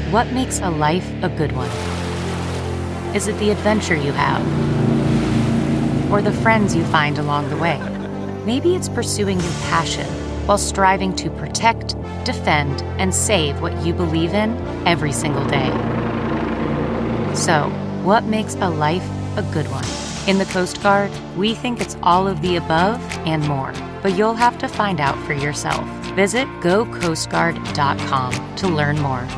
What makes a life a good one? Is it the adventure you have? Or the friends you find along the way? Maybe it's pursuing your passion while striving to protect, defend, and save what you believe in every single day. So, what makes a life a good one? In the Coast Guard, we think it's all of the above and more, but you'll have to find out for yourself. Visit gocoastguard.com to learn more.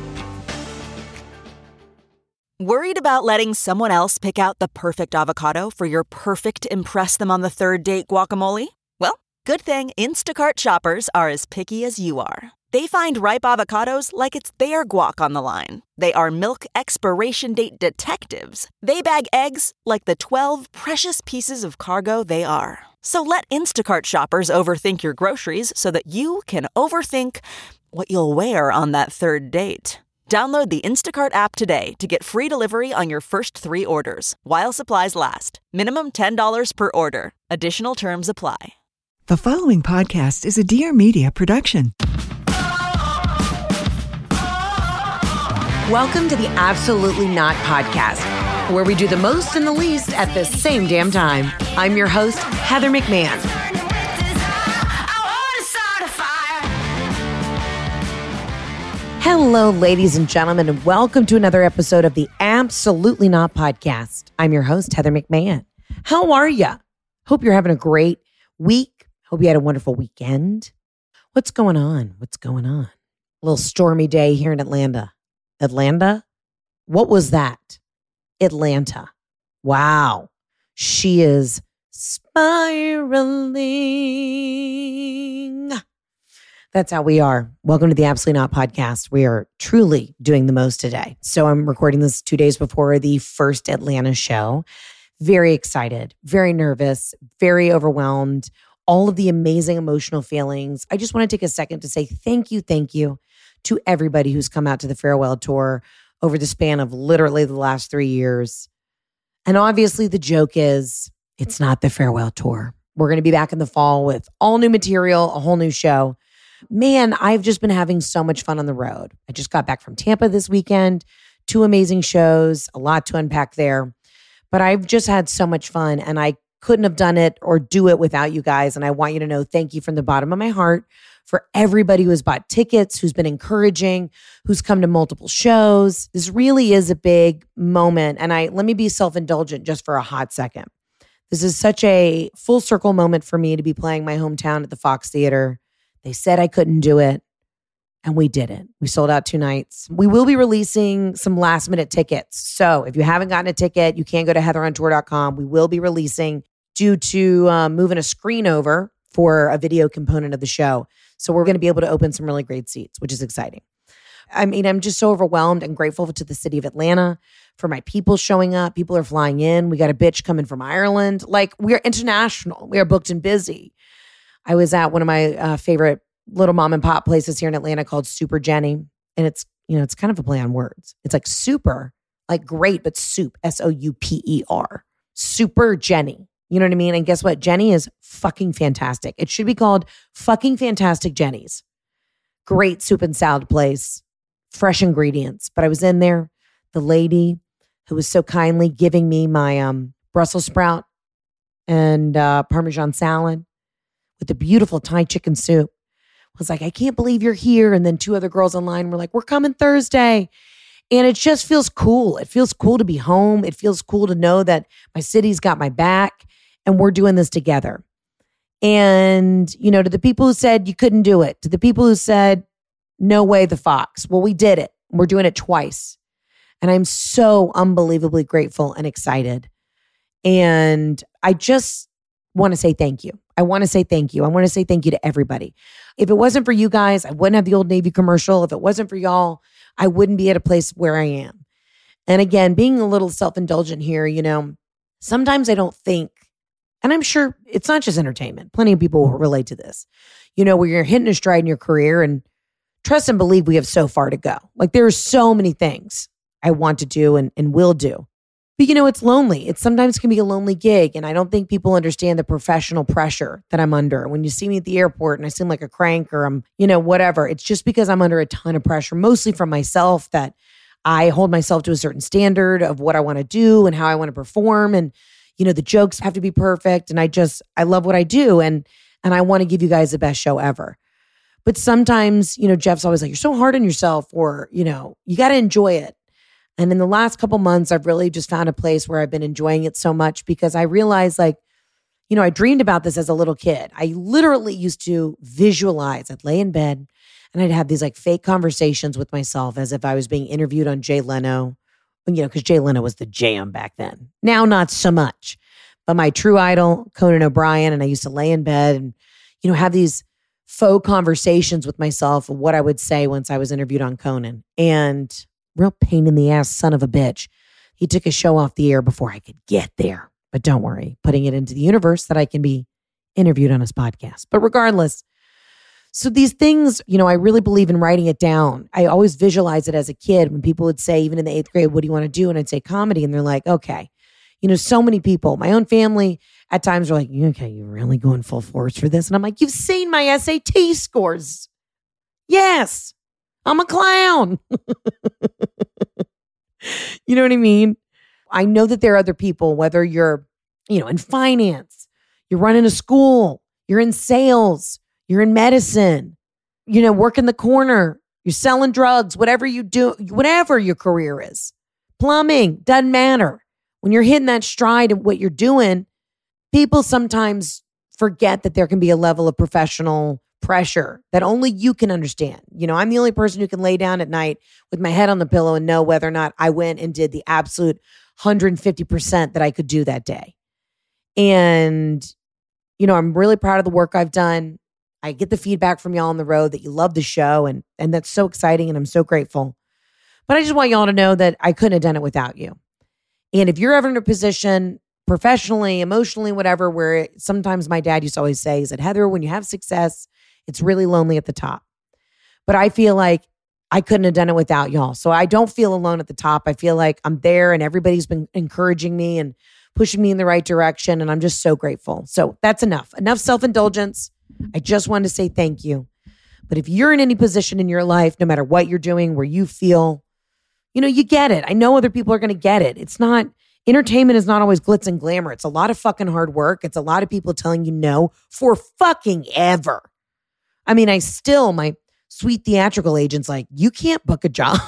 Worried about letting someone else pick out the perfect avocado for your perfect impress-them-on-the-third-date guacamole? Well, good thing Instacart shoppers are as picky as you are. They find ripe avocados like it's their guac on the line. They are milk expiration date detectives. They bag eggs like the 12 precious pieces of cargo they are. So let Instacart shoppers overthink your groceries so that you can overthink what you'll wear on that third date. Download the Instacart app today to get free delivery on your first 3 orders, while supplies last. Minimum $10 per order. Additional terms apply. The following podcast is a Dear Media production. Welcome to the Absolutely Not Podcast, where we do the most and the least at the same damn time. I'm your host, Heather McMahon. Hello, ladies and gentlemen, and welcome to another episode of the Absolutely Not Podcast. I'm your host, Heather McMahon. How are you? Hope you're having a great week. Hope you had a wonderful weekend. What's going on? A little stormy day here in Atlanta. Atlanta? What was that? Atlanta. Wow. She is spiraling. That's how we are. Welcome to the Absolutely Not Podcast. We are truly doing the most today. So I'm recording this 2 days before the first Atlanta show. Very excited, very nervous, very overwhelmed. All of the amazing emotional feelings. I just want to take a second to say thank you to everybody who's come out to the farewell tour over the span of literally the last 3 years. And obviously the joke is it's not the farewell tour. We're going to be back in the fall with all new material, a whole new show. Man, I've just been having so much fun on the road. I just got back from Tampa this weekend, 2 amazing shows, a lot to unpack there. But I've just had so much fun and I couldn't have done it or do it without you guys. And I want you to know, thank you from the bottom of my heart for everybody who has bought tickets, who's been encouraging, who's come to multiple shows. This really is a big moment. And let me be self-indulgent just for a hot second. This is such a full circle moment for me to be playing my hometown at the Fox Theater. They said I couldn't do it, and we did it. We sold out 2 nights. We will be releasing some last minute tickets. So if you haven't gotten a ticket, you can go to heatherontour.com. We will be releasing due to moving a screen over for a video component of the show. So we're going to be able to open some really great seats, which is exciting. I mean, I'm just so overwhelmed and grateful to the city of Atlanta for my people showing up. People are flying in. We got a bitch coming from Ireland. Like, we're international. We are booked and busy. I was at one of my favorite little mom and pop places here in Atlanta called Super Jenny. And it's kind of a play on words. It's like super, like great, but soup, S-O-U-P-E-R. Super Jenny. You know what I mean? And guess what? Jenny is fucking fantastic. It should be called fucking Fantastic Jenny's. Great soup and salad place. Fresh ingredients. But I was in there. The lady who was so kindly giving me my Brussels sprout and Parmesan salad with the beautiful Thai chicken soup was like, I can't believe you're here. And then 2 other girls online were like, we're coming Thursday. And it just feels cool. It feels cool to be home. It feels cool to know that my city's got my back and we're doing this together. And, to the people who said you couldn't do it, to the people who said, no way, the Fox. Well, we did it. We're doing it twice. And I'm so unbelievably grateful and excited. And I just want to say thank you. I want to say thank you. I want to say thank you to everybody. If it wasn't for you guys, I wouldn't have the Old Navy commercial. If it wasn't for y'all, I wouldn't be at a place where I am. And again, being a little self-indulgent here, sometimes I don't think, and I'm sure it's not just entertainment. Plenty of people will relate to this, where you're hitting a stride in your career, and trust and believe we have so far to go. Like, there are so many things I want to do and will do. But it's lonely. It sometimes can be a lonely gig. And I don't think people understand the professional pressure that I'm under. When you see me at the airport and I seem like a crank or I'm, whatever, it's just because I'm under a ton of pressure, mostly from myself, that I hold myself to a certain standard of what I want to do and how I want to perform. And, the jokes have to be perfect. And I love what I do. And I want to give you guys the best show ever. But sometimes, Jeff's always like, you're so hard on yourself, or, you got to enjoy it. And in the last couple months, I've really just found a place where I've been enjoying it so much, because I realized, I dreamed about this as a little kid. I literally used to visualize. I'd lay in bed and I'd have these fake conversations with myself as if I was being interviewed on Jay Leno, because Jay Leno was the jam back then. Now, not so much. But my true idol, Conan O'Brien, and I used to lay in bed and, have these faux conversations with myself of what I would say once I was interviewed on Conan. And real pain in the ass son of a bitch. He took his show off the air before I could get there. But don't worry, putting it into the universe that I can be interviewed on his podcast. But regardless, so these things, I really believe in writing it down. I always visualize it as a kid when people would say, even in the 8th grade, what do you want to do? And I'd say comedy. And they're like, okay. So many people, my own family at times are like, okay, you're really going full force for this. And I'm like, you've seen my SAT scores. Yes, I'm a clown. You know what I mean? I know that there are other people, whether you're, in finance, you're running a school, you're in sales, you're in medicine, working the corner, you're selling drugs, whatever you do, whatever your career is, plumbing, doesn't matter. When you're hitting that stride of what you're doing, people sometimes forget that there can be a level of professional pressure that only you can understand. I'm the only person who can lay down at night with my head on the pillow and know whether or not I went and did the absolute 150% that I could do that day. And, I'm really proud of the work I've done. I get the feedback from y'all on the road that you love the show, and that's so exciting, and I'm so grateful. But I just want y'all to know that I couldn't have done it without you. And if you're ever in a position professionally, emotionally, whatever, where sometimes my dad used to always say, he said, Heather, when you have success, it's really lonely at the top. But I feel like I couldn't have done it without y'all. So I don't feel alone at the top. I feel like I'm there and everybody's been encouraging me and pushing me in the right direction. And I'm just so grateful. So that's enough. Enough self-indulgence. I just wanted to say thank you. But if you're in any position in your life, no matter what you're doing, where you feel, you get it. I know other people are going to get it. It's not, entertainment is not always glitz and glamour. It's a lot of fucking hard work. It's a lot of people telling you no for fucking ever. I mean, my sweet theatrical agent's like, you can't book a job.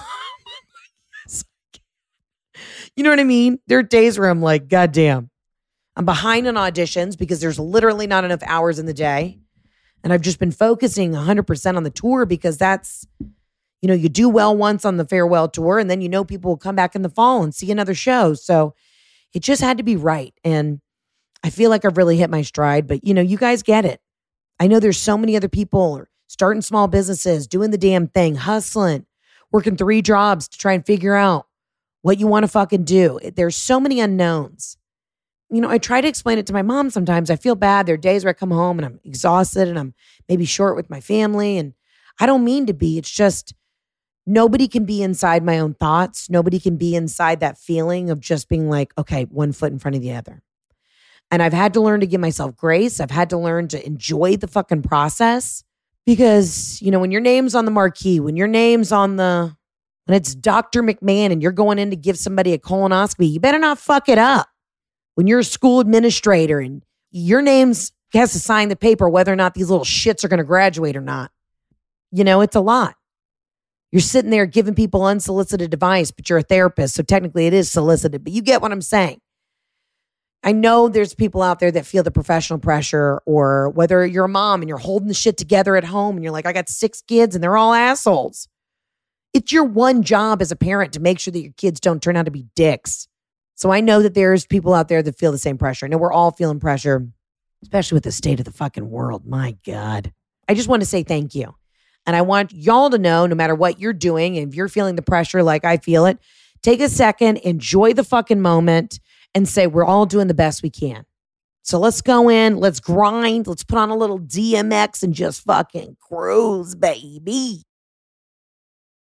You know what I mean? There are days where I'm like, God damn, I'm behind on auditions because there's literally not enough hours in the day. And I've just been focusing 100% on the tour because that's, you do well once on the farewell tour and then people will come back in the fall and see another show. So it just had to be right. And I feel like I've really hit my stride, but you guys get it. I know there's so many other people starting small businesses, doing the damn thing, hustling, working 3 jobs to try and figure out what you want to fucking do. There's so many unknowns. I try to explain it to my mom sometimes. I feel bad. There are days where I come home and I'm exhausted and I'm maybe short with my family. And I don't mean to be. It's just nobody can be inside my own thoughts. Nobody can be inside that feeling of just being like, okay, one foot in front of the other. And I've had to learn to give myself grace. I've had to learn to enjoy the fucking process because, when your name's on the marquee, when it's Dr. McMahon and you're going in to give somebody a colonoscopy, you better not fuck it up. When you're a school administrator and your name's has to sign the paper whether or not these little shits are going to graduate or not. It's a lot. You're sitting there giving people unsolicited advice, but you're a therapist, so technically it is solicited, but you get what I'm saying. I know there's people out there that feel the professional pressure, or whether you're a mom and you're holding the shit together at home and you're like, I got 6 kids and they're all assholes. It's your one job as a parent to make sure that your kids don't turn out to be dicks. So I know that there's people out there that feel the same pressure. I know we're all feeling pressure, especially with the state of the fucking world. My God. I just want to say thank you. And I want y'all to know, no matter what you're doing, if you're feeling the pressure like I feel it, take a second, enjoy the fucking moment, and say we're all doing the best we can. So let's go in, let's grind, let's put on a little DMX and just fucking cruise, baby.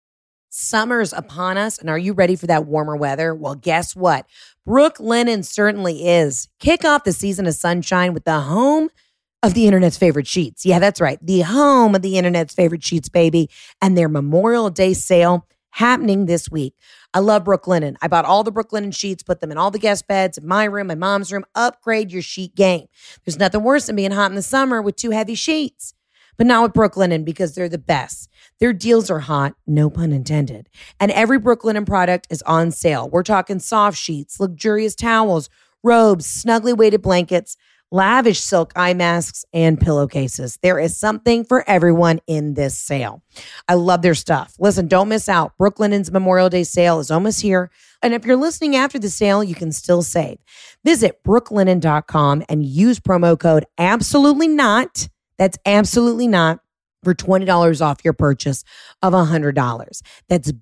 Summer's upon us, and are you ready for that warmer weather? Well, guess what? Brooklinen certainly is. Kick off the season of sunshine with the home of the internet's favorite sheets. Yeah, that's right. The home of the internet's favorite sheets, baby. And their Memorial Day sale happening this week. I love Brooklinen. I bought all the Brooklinen sheets, put them in all the guest beds, in my room, my mom's room. Upgrade your sheet game. There's nothing worse than being hot in the summer with too heavy sheets. But not with Brooklinen, because they're the best. Their deals are hot, no pun intended. And every Brooklinen product is on sale. We're talking soft sheets, luxurious towels, robes, snugly weighted blankets, lavish silk eye masks, and pillowcases. There is something for everyone in this sale. I love their stuff. Listen, don't miss out. Brooklinen's Memorial Day sale is almost here. And if you're listening after the sale, you can still save. Visit brooklinen.com and use promo code ABSOLUTELY-NOT. That's absolutely not for $20 off your purchase of $100. That's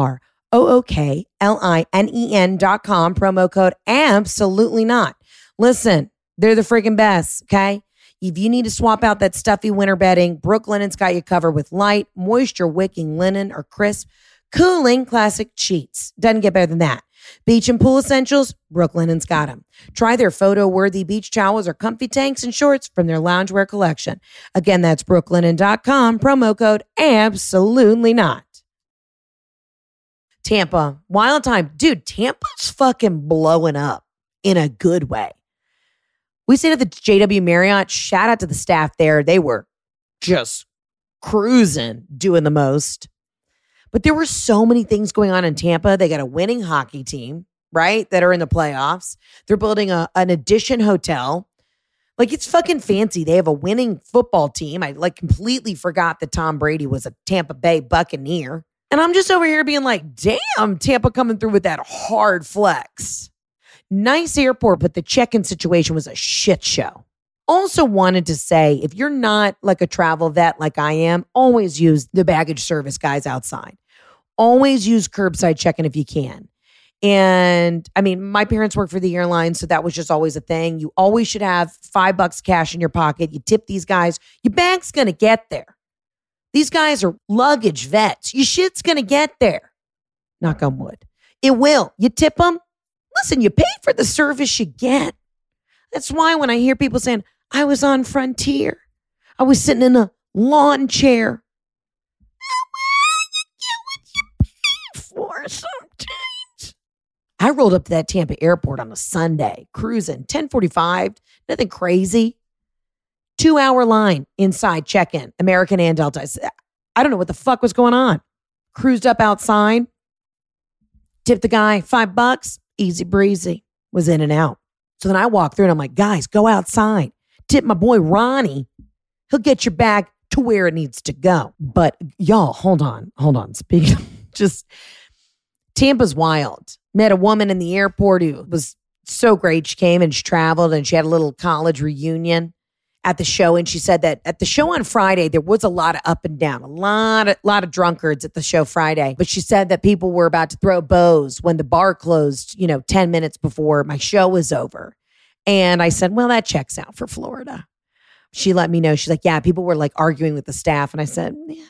BROOKLINEN.com, promo code absolutely not. Listen, they're the freaking best, okay? If you need to swap out that stuffy winter bedding, Brooklinen's got you covered with light, moisture-wicking linen or crisp, cooling classic sheets. Doesn't get better than that. Beach and pool essentials, Brooklinen's got them. Try their photo-worthy beach towels or comfy tanks and shorts from their loungewear collection. Again, that's brooklinen.com, promo code absolutely not. Tampa, wild time. Dude, Tampa's fucking blowing up in a good way. We stayed at the JW Marriott. Shout out to the staff there. They were just cruising, doing the most. But there were so many things going on in Tampa. They got a winning hockey team, right, that are in the playoffs. They're building an addition hotel. Like, it's fucking fancy. They have a winning football team. I completely forgot that Tom Brady was a Tampa Bay Buccaneer. And I'm just over here being like, damn, Tampa coming through with that hard flex. Nice airport, but the check-in situation was a shit show. Also wanted to say, if you're not like a travel vet like I am, always use the baggage service guys outside. Always use curbside check-in if you can. And I mean, my parents work for the airline, so that was just always a thing. You always should have $5 cash in your pocket. You tip these guys. Your bag's going to get there. These guys are luggage vets. Your shit's going to get there. Knock on wood. It will. You tip them. Listen, you pay for the service you get. That's why when I hear people saying, I was on Frontier, I was sitting in a lawn chair. For sometimes. I rolled up to that Tampa airport on a Sunday, cruising, 10:45, nothing crazy. 2-hour line inside check-in, American and Delta. I don't know what the fuck was going on. Cruised up outside, tipped the guy $5, easy breezy, was in and out. So then I walked through and I'm like, guys, go outside. Tip my boy Ronnie. He'll get your bag to where it needs to go. But y'all, hold on. Speaking of just Tampa's wild. Met a woman in the airport who was so great. She came and she traveled and she had a little college reunion at the show. And she said that at the show on Friday, there was a lot of up and down, a lot of drunkards at the show Friday. But she said that people were about to throw bows when the bar closed, 10 minutes before my show was over. And I said, well, that checks out for Florida. She let me know. She's like, yeah, people were like arguing with the staff. And I said, yeah.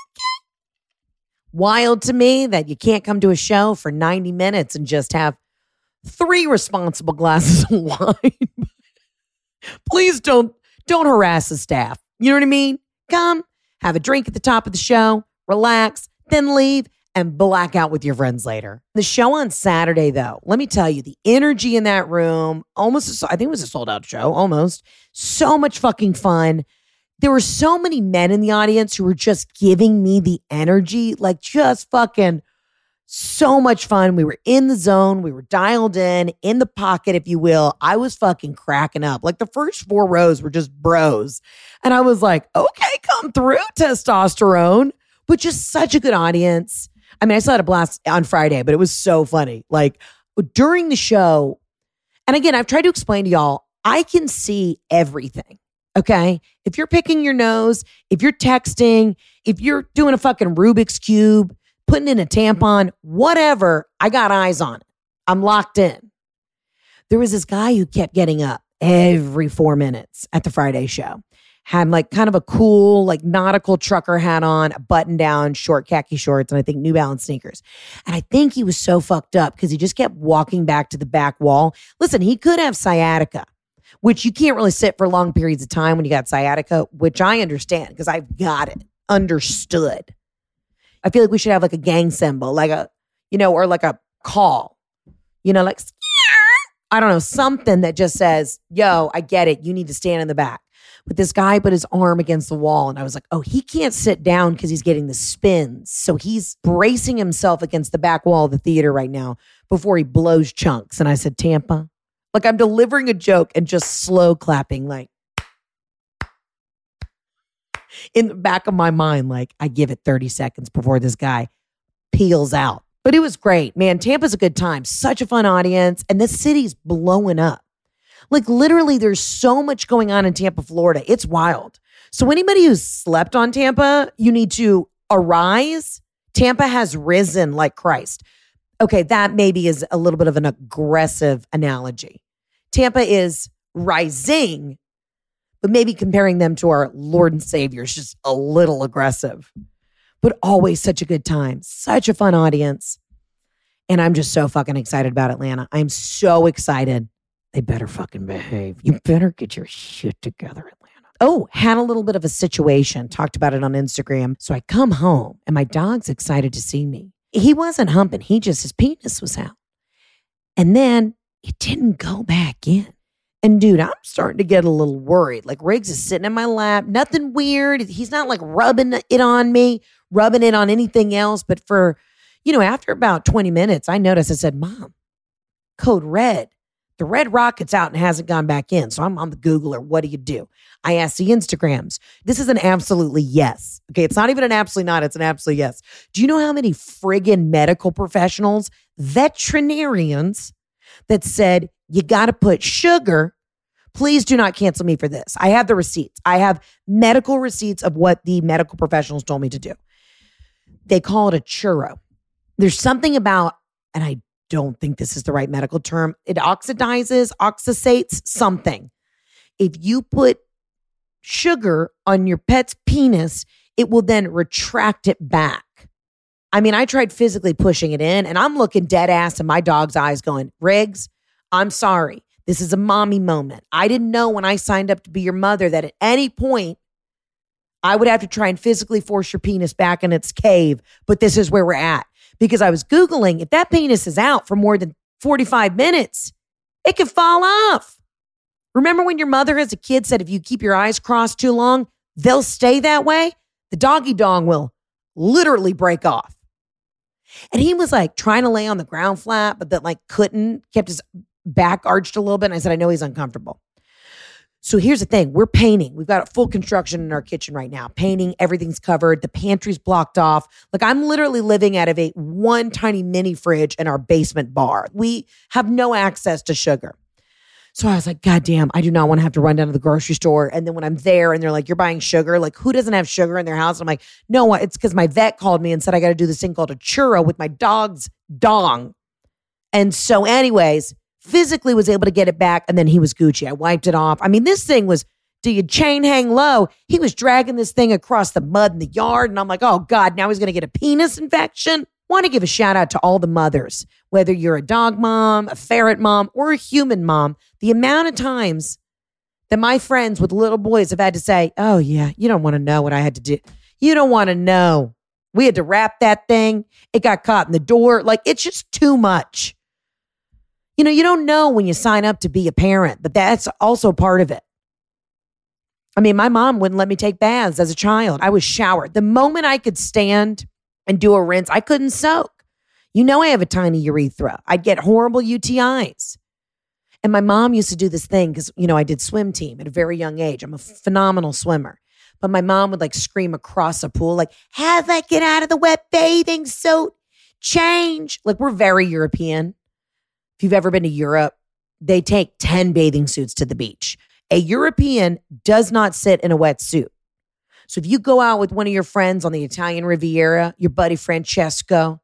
Wild to me that you can't come to a show for 90 minutes and just have 3 responsible glasses of wine. Please don't harass the staff. You know what I mean? Come, have a drink at the top of the show, relax, then leave and black out with your friends later. The show on Saturday, though, let me tell you, the energy in that room, I think it was a sold out show, almost. So much fucking fun. There were so many men in the audience who were just giving me the energy, like just fucking so much fun. We were in the zone. We were dialed in the pocket, if you will. I was fucking cracking up. Like the first 4 rows were just bros. And I was like, okay, come through, testosterone. But just such a good audience. I mean, I still had a blast on Friday, but it was so funny. Like during the show, and again, I've tried to explain to y'all, I can see everything. Okay. If you're picking your nose, if you're texting, if you're doing a fucking Rubik's Cube, putting in a tampon, whatever, I got eyes on it. I'm locked in. There was this guy who kept getting up every 4 minutes at the Friday show. had like kind of a cool, like nautical trucker hat on, a button down, short khaki shorts, and I think New Balance sneakers. And I think he was so fucked up because he just kept walking back to the back wall. Listen, he could have sciatica, which you can't really sit for long periods of time when you got sciatica, which I understand because I've got it. Understood. I feel like we should have like a gang symbol, like a, or like a call, like, I don't know, something that just says, yo, I get it. You need to stand in the back. But this guy put his arm against the wall and I was like, oh, he can't sit down because he's getting the spins. So he's bracing himself against the back wall of the theater right now before he blows chunks. And I said, Tampa, like I'm delivering a joke and just slow clapping, like in the back of my mind, like I give it 30 seconds before this guy peels out. But it was great, man. Tampa's a good time. Such a fun audience. And this city's blowing up. Like literally there's so much going on in Tampa, Florida. It's wild. So anybody who's slept on Tampa, you need to arise. Tampa has risen like Christ. Okay, that maybe is a little bit of an aggressive analogy. Tampa is rising, but maybe comparing them to our Lord and Savior is just a little aggressive. But always such a good time. Such a fun audience. And I'm just so fucking excited about Atlanta. I'm so excited. They better fucking behave. You better get your shit together, Atlanta. Oh, had a little bit of a situation. Talked about it on Instagram. So I come home and my dog's excited to see me. He wasn't humping. His penis was out. And then it didn't go back in. And dude, I'm starting to get a little worried. Like Riggs is sitting in my lap. Nothing weird. He's not like rubbing it on me, rubbing it on anything else. But for, after about 20 minutes, I noticed, I said, Mom, code red. The red rocket's out and hasn't gone back in. So I'm on the Googler. What do you do? I asked the Instagrams. This is an absolutely yes. Okay, it's not even an absolutely not. It's an absolutely yes. Do you know how many friggin' medical professionals, veterinarians that said, you got to put sugar. Please do not cancel me for this. I have the receipts. I have medical receipts of what the medical professionals told me to do. They call it a churro. There's something about, and I don't think this is the right medical term. It oxysates something. If you put sugar on your pet's penis, it will then retract it back. I mean, I tried physically pushing it in and I'm looking dead ass in my dog's eyes going, Riggs, I'm sorry. This is a mommy moment. I didn't know when I signed up to be your mother that at any point I would have to try and physically force your penis back in its cave. But this is where we're at. Because I was Googling, if that penis is out for more than 45 minutes, it can fall off. Remember when your mother as a kid said, if you keep your eyes crossed too long, they'll stay that way? The doggy dong will literally break off. And he was like trying to lay on the ground flat, but that like couldn't, kept his back arched a little bit. And I said, I know he's uncomfortable. So here's the thing. We're painting. We've got full construction in our kitchen right now. Painting, everything's covered. The pantry's blocked off. Like I'm literally living out of one tiny mini fridge in our basement bar. We have no access to sugar. So I was like, God damn, I do not want to have to run down to the grocery store. And then when I'm there and they're like, you're buying sugar, like who doesn't have sugar in their house? I'm like, no, it's because my vet called me and said I got to do this thing called a churro with my dog's dong. And so anyways, physically was able to get it back, and then he was Gucci. I wiped it off. I mean, this thing was, do you chain hang low? He was dragging this thing across the mud in the yard, and I'm like, oh God, now he's going to get a penis infection. Want to give a shout out to all the mothers, whether you're a dog mom, a ferret mom, or a human mom. The amount of times that my friends with little boys have had to say, oh yeah, you don't want to know what I had to do. You don't want to know. We had to wrap that thing. It got caught in the door. Like, it's just too much. You don't know when you sign up to be a parent, but that's also part of it. I mean, my mom wouldn't let me take baths as a child. I was showered. The moment I could stand and do a rinse, I couldn't soak. I have a tiny urethra. I'd get horrible UTIs. And my mom used to do this thing because, I did swim team at a very young age. I'm a phenomenal swimmer. But my mom would like scream across a pool, like, have that get out of the wet bathing suit, change. Like, we're very European. If you've ever been to Europe, they take 10 bathing suits to the beach. A European does not sit in a wetsuit. So if you go out with one of your friends on the Italian Riviera, your buddy Francesco,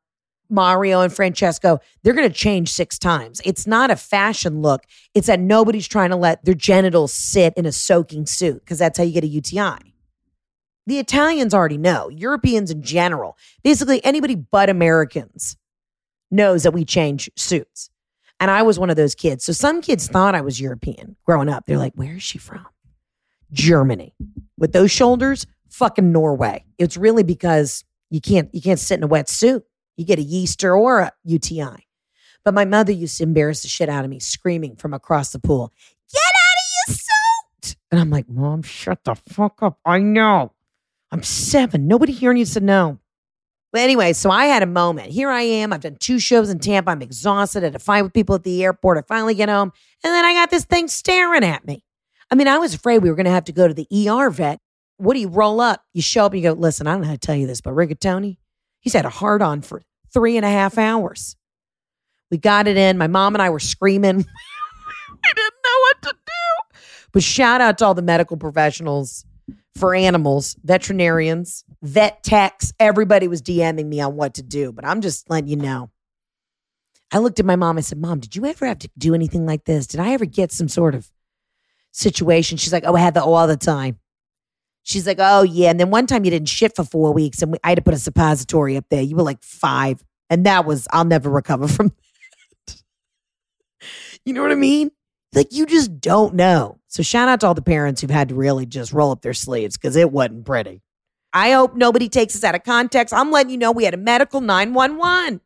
Mario and Francesco, they're going to change 6 times. It's not a fashion look. It's that nobody's trying to let their genitals sit in a soaking suit because that's how you get a UTI. The Italians already know. Europeans in general, basically anybody but Americans knows that we change suits. And I was one of those kids. So some kids thought I was European growing up. They're like, where is she from? Germany. With those shoulders, fucking Norway. It's really because you can't sit in a wet suit. You get a yeast or a UTI. But my mother used to embarrass the shit out of me, screaming from across the pool, get out of your suit. And I'm like, Mom, shut the fuck up. I know. I'm 7. Nobody here needs to know. But anyway, so I had a moment. Here I am. I've done 2 shows in Tampa. I'm exhausted. I had to fight with people at the airport. I finally get home. And then I got this thing staring at me. I mean, I was afraid we were going to have to go to the ER vet. What do you roll up? You show up and you go, listen, I don't know how to tell you this, but Rigatoni, he's had a hard on for 3.5 hours. We got it in. My mom and I were screaming. We didn't know what to do. But shout out to all the medical professionals for animals, veterinarians, vet techs. Everybody was DMing me on what to do, but I'm just letting you know. I looked at my mom. I said, Mom, did you ever have to do anything like this? Did I ever get some sort of situation? She's like, oh, I had that all the time. She's like, oh, yeah. And then one time you didn't shit for 4 weeks and I had to put a suppository up there. You were like 5. And that was, I'll never recover from that. You know what I mean? Like, you just don't know. So shout out to all the parents who've had to really just roll up their sleeves because it wasn't pretty. I hope nobody takes us out of context. I'm letting you know we had a medical 911.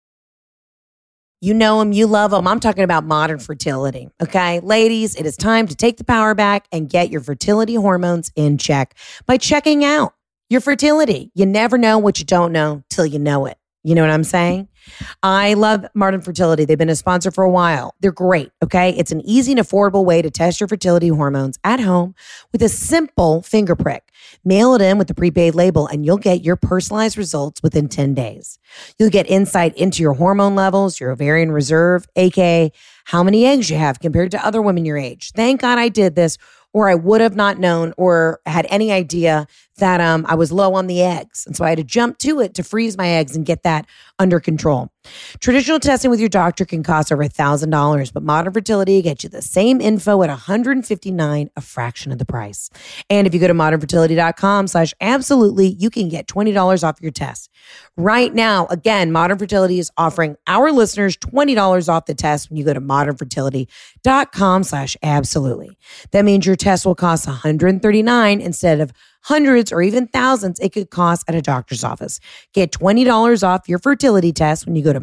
You know them, you love them. I'm talking about Modern Fertility. Okay, ladies, it is time to take the power back and get your fertility hormones in check by checking out your fertility. You never know what you don't know till you know it. You know what I'm saying? I love Modern Fertility. They've been a sponsor for a while. They're great, okay? It's an easy and affordable way to test your fertility hormones at home with a simple finger prick. Mail it in with the prepaid label and you'll get your personalized results within 10 days. You'll get insight into your hormone levels, your ovarian reserve, aka how many eggs you have compared to other women your age. Thank God I did this, or I would have not known or had any idea that I was low on the eggs. And so I had to jump to it to freeze my eggs and get that under control. Traditional testing with your doctor can cost over $1,000, but Modern Fertility gets you the same info at $159, a fraction of the price. And if you go to modernfertility.com/absolutely, you can get $20 off your test. Right now, again, Modern Fertility is offering our listeners $20 off the test when you go to modernfertility.com/absolutely. That means your test will cost $139 instead of hundreds or even thousands it could cost at a doctor's office. Get $20 off your fertility test when you go to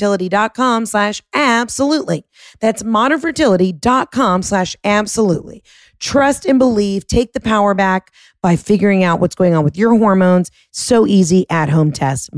modernfertility.com/absolutely. That's modernfertility.com/absolutely. Trust and believe. Take the power back by figuring out what's going on with your hormones. So easy at-home test.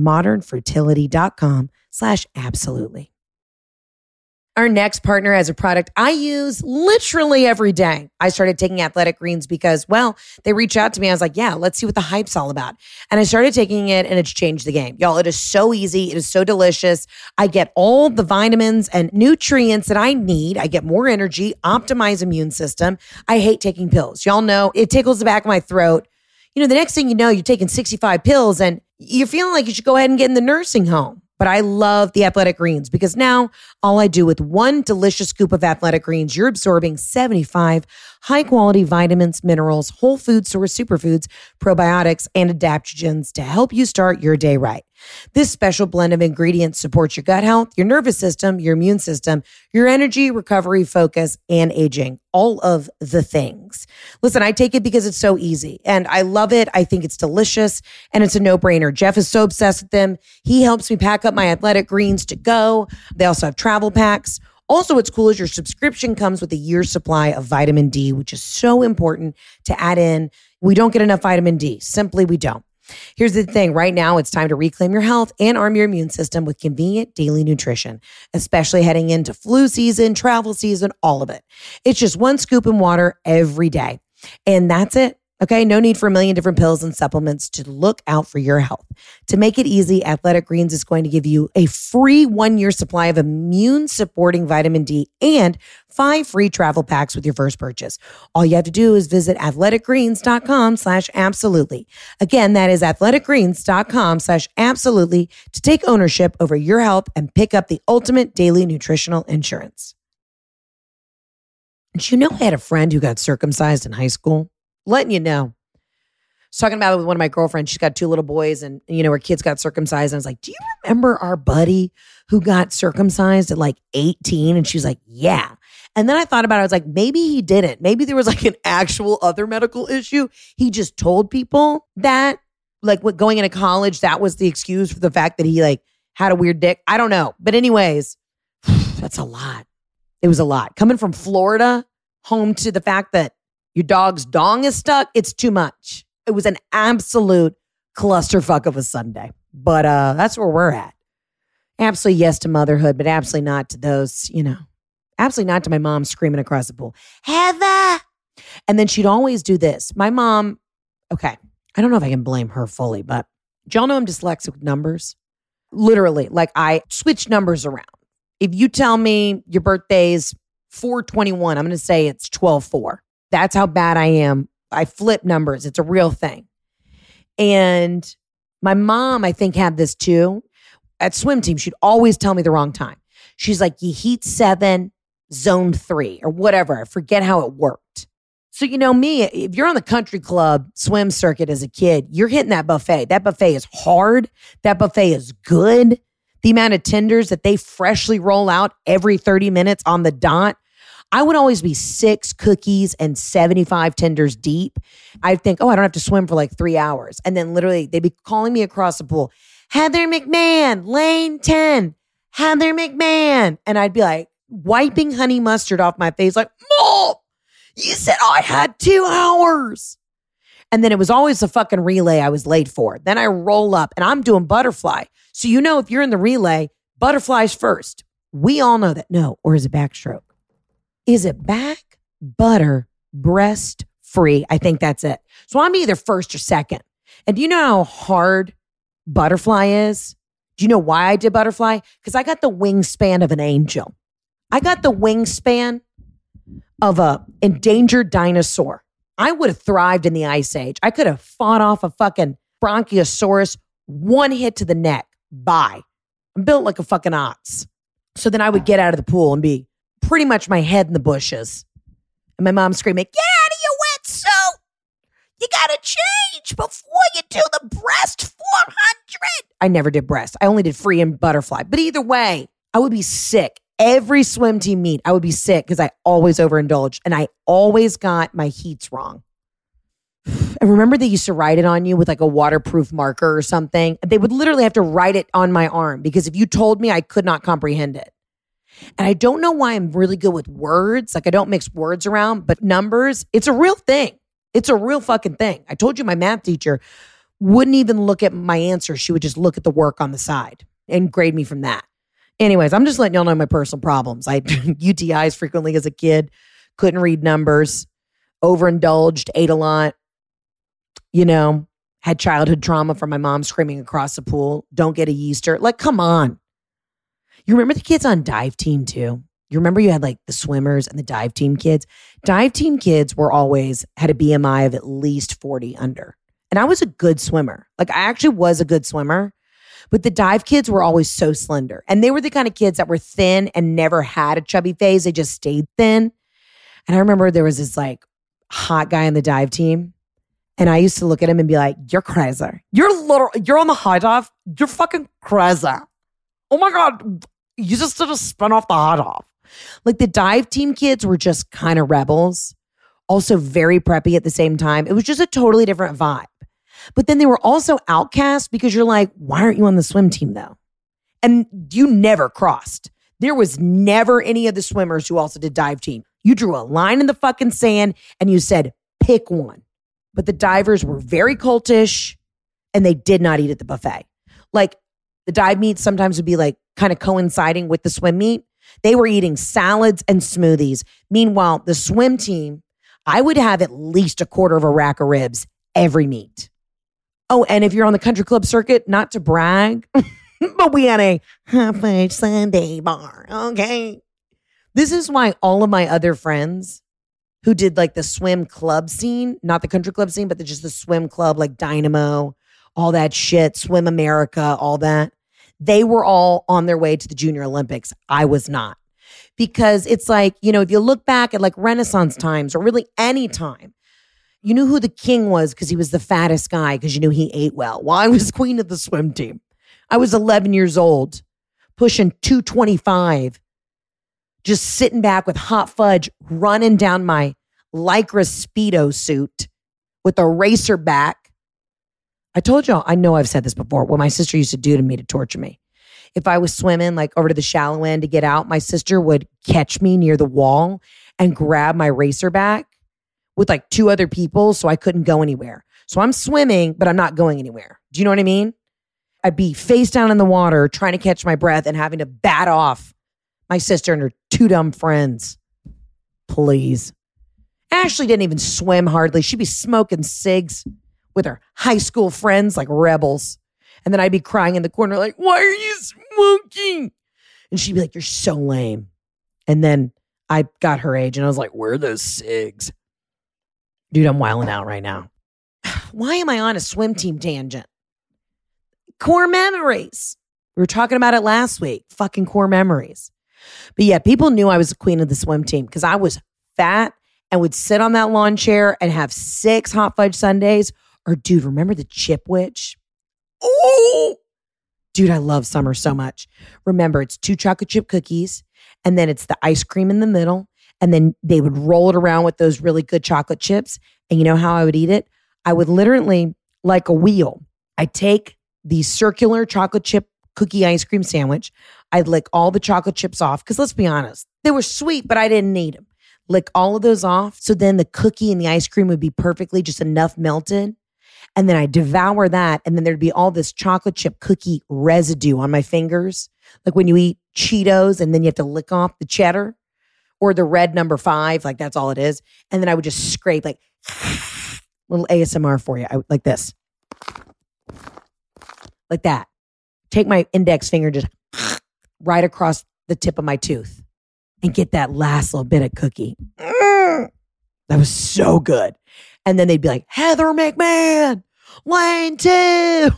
modernfertility.com/absolutely. Our next partner has a product I use literally every day. I started taking Athletic Greens because, well, they reached out to me. I was like, yeah, let's see what the hype's all about. And I started taking it and it's changed the game. Y'all, it is so easy. It is so delicious. I get all the vitamins and nutrients that I need. I get more energy, optimize immune system. I hate taking pills. Y'all know it tickles the back of my throat. You know, the next thing you know, you're taking 65 pills and you're feeling like you should go ahead and get in the nursing home. But I love the Athletic Greens because now all I do with one delicious scoop of Athletic Greens, you're absorbing 75 high-quality vitamins, minerals, whole food source superfoods, probiotics, and adaptogens to help you start your day right. This special blend of ingredients supports your gut health, your nervous system, your immune system, your energy, recovery, focus, and aging. All of the things. Listen, I take it because it's so easy and I love it. I think it's delicious and it's a no-brainer. Jeff is so obsessed with them. He helps me pack up my Athletic Greens to go. They also have travel packs. Also, what's cool is your subscription comes with a year's supply of vitamin D, which is so important to add in. We don't get enough vitamin D. Simply, we don't. Here's the thing. Right now, it's time to reclaim your health and arm your immune system with convenient daily nutrition, especially heading into flu season, travel season, all of it. It's just one scoop in water every day. And that's it. Okay, no need for a million different pills and supplements to look out for your health. To make it easy, Athletic Greens is going to give you a free 1-year supply of immune-supporting vitamin D and 5 free travel packs with your first purchase. All you have to do is visit athleticgreens.com/absolutely. Again, that is athleticgreens.com/absolutely to take ownership over your health and pick up the ultimate daily nutritional insurance. Did you know I had a friend who got circumcised in high school? Letting you know. I was talking about it with one of my girlfriends. She's got 2 little boys and, her kids got circumcised. And I was like, do you remember our buddy who got circumcised at like 18? And she was like, yeah. And then I thought about it. I was like, maybe he didn't. Maybe there was like an actual other medical issue. He just told people that, like going into college, that was the excuse for the fact that he like had a weird dick. I don't know. But anyways, that's a lot. It was a lot. Coming from Florida home to the fact that your dog's dong is stuck, it's too much. It was an absolute clusterfuck of a Sunday. But that's where we're at. Absolutely yes to motherhood, but absolutely not to those, absolutely not to my mom screaming across the pool, Heather. And then she'd always do this. My mom, okay, I don't know if I can blame her fully, but do y'all know I'm dyslexic with numbers? Literally, like I switch numbers around. If you tell me your birthday's 4/21, I'm going to say it's 12/4. That's how bad I am. I flip numbers. It's a real thing. And my mom, I think, had this too. At swim team, she'd always tell me the wrong time. She's like, you heat 7, zone 3, or whatever. I forget how it worked. So, me, if you're on the country club swim circuit as a kid, you're hitting that buffet. That buffet is hard. That buffet is good. The amount of tenders that they freshly roll out every 30 minutes on the dot. I would always be 6 cookies and 75 tenders deep. I'd think, I don't have to swim for like 3 hours. And then literally they'd be calling me across the pool, Heather McMahon, lane 10, Heather McMahon. And I'd be like wiping honey mustard off my face like, Mom, you said I had 2 hours. And then it was always a fucking relay I was late for. Then I roll up and I'm doing butterfly. So if you're in the relay, butterfly's first. We all know that. No, or is it backstroke? Is it back, butter, breast, free? I think that's it. So I'm either first or second. And do you know how hard butterfly is? Do you know why I did butterfly? Because I got the wingspan of an angel. I got the wingspan of a endangered dinosaur. I would have thrived in the Ice Age. I could have fought off a fucking Bronchiosaurus, 1 hit to the neck. Bye. I'm built like a fucking ox. So then I would get out of the pool and be pretty much my head in the bushes. And my mom screaming, get out of your wetsuit. You got to change before you do the breast 400. I never did breast. I only did free and butterfly. But either way, I would be sick. Every swim team meet, I would be sick because I always overindulged. And I always got my heats wrong. And remember they used to write it on you with like a waterproof marker or something? They would literally have to write it on my arm because if you told me, I could not comprehend it. And I don't know why I'm really good with words. Like I don't mix words around, but numbers, it's a real thing. It's a real fucking thing. I told you my math teacher wouldn't even look at my answer. She would just look at the work on the side and grade me from that. Anyways, I'm just letting y'all know my personal problems. I had UTIs frequently as a kid, couldn't read numbers, overindulged, ate a lot, had childhood trauma from my mom screaming across the pool, don't get a yeaster. Like, come on. You remember the kids on dive team too? You remember you had like the swimmers and the dive team kids? Dive team kids were always had a BMI of at least 40 under. And I was a good swimmer. Like I actually was a good swimmer, but the dive kids were always so slender. And they were the kind of kids that were thin and never had a chubby phase. They just stayed thin. And I remember there was this like hot guy on the dive team. And I used to look at him and be like, you're crazy. You're on the high dive. You're fucking crazy. Oh my God. You just did a spin off the hot off. Like the dive team kids were just kind of rebels. Also very preppy at the same time. It was just a totally different vibe. But then they were also outcasts because you're like, why aren't you on the swim team though? And you never crossed. There was never any of the swimmers who also did dive team. You drew a line in the fucking sand and you said, pick one. But the divers were very cultish and they did not eat at the buffet. Like the dive meet sometimes would be like kind of coinciding with the swim meet. They were eating salads and smoothies. Meanwhile, the swim team, I would have at least a quarter of a rack of ribs every meet. Oh, and if you're on the country club circuit, not to brag, but we had a half-fudge Sunday bar, okay? This is why all of my other friends who did like the swim club scene, not the country club scene, but just the swim club, like Dynamo, all that shit, Swim America, all that, they were all on their way to the Junior Olympics. I was not. Because it's like, you know, if you look back at like Renaissance times or really any time, you knew who the king was because he was the fattest guy because you knew he ate well. Well, I was queen of the swim team. I was 11 years old, pushing 225, just sitting back with hot fudge, running down my Lycra Speedo suit with a racer back. I told y'all, I know I've said this before, what my sister used to do to me to torture me. If I was swimming like over to the shallow end to get out, my sister would catch me near the wall and grab my racer back with like 2 other people so I couldn't go anywhere. So I'm swimming, but I'm not going anywhere. Do you know what I mean? I'd be face down in the water trying to catch my breath and having to bat off my sister and her 2 dumb friends. Please. Ashley didn't even swim hardly. She'd be smoking cigs with her high school friends like rebels. And then I'd be crying in the corner like, why are you smoking? And she'd be like, you're so lame. And then I got her age and I was like, where are those cigs? Dude, I'm wilding out right now. Why am I on a swim team tangent? Core memories. We were talking about it last week. Fucking core memories. But yeah, people knew I was the queen of the swim team because I was fat and would sit on that lawn chair and have 6 hot fudge sundaes. Or dude, remember the Chip Witch? Oh, dude, I love summer so much. Remember, it's 2 chocolate chip cookies and then it's the ice cream in the middle. And then they would roll it around with those really good chocolate chips. And you know how I would eat it? I would literally, like a wheel, I'd take the circular chocolate chip cookie ice cream sandwich. I'd lick all the chocolate chips off. Because let's be honest, they were sweet, but I didn't need them. Lick all of those off. So then the cookie and the ice cream would be perfectly just enough melted. And then I devour that. And then there'd be all this chocolate chip cookie residue on my fingers. Like when you eat Cheetos and then you have to lick off the cheddar or the red number 5. Like that's all it is. And then I would just scrape like little ASMR for you. Like this. Like that. Take my index finger just right across the tip of my tooth and get that last little bit of cookie. That was so good. And then they'd be like, Heather McMahon, lane 2.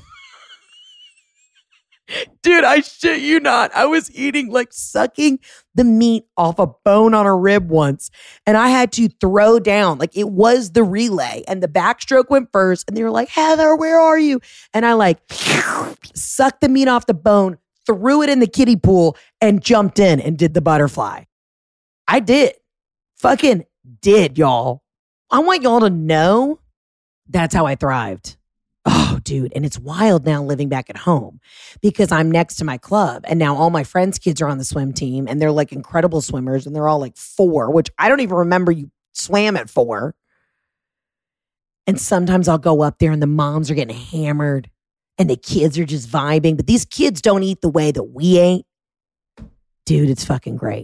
Dude, I shit you not. I was eating, like sucking the meat off a bone on a rib once. And I had to throw down, like it was the relay. And the backstroke went first. And they were like, Heather, where are you? And I like sucked the meat off the bone, threw it in the kiddie pool, and jumped in and did the butterfly. I did. Fucking did, y'all. I want y'all to know that's how I thrived. Oh, dude. And it's wild now living back at home because I'm next to my club and now all my friends' kids are on the swim team and they're like incredible swimmers and they're all like 4, which I don't even remember you swam at 4. And sometimes I'll go up there and the moms are getting hammered and the kids are just vibing. But these kids don't eat the way that we ate. Dude, it's fucking great.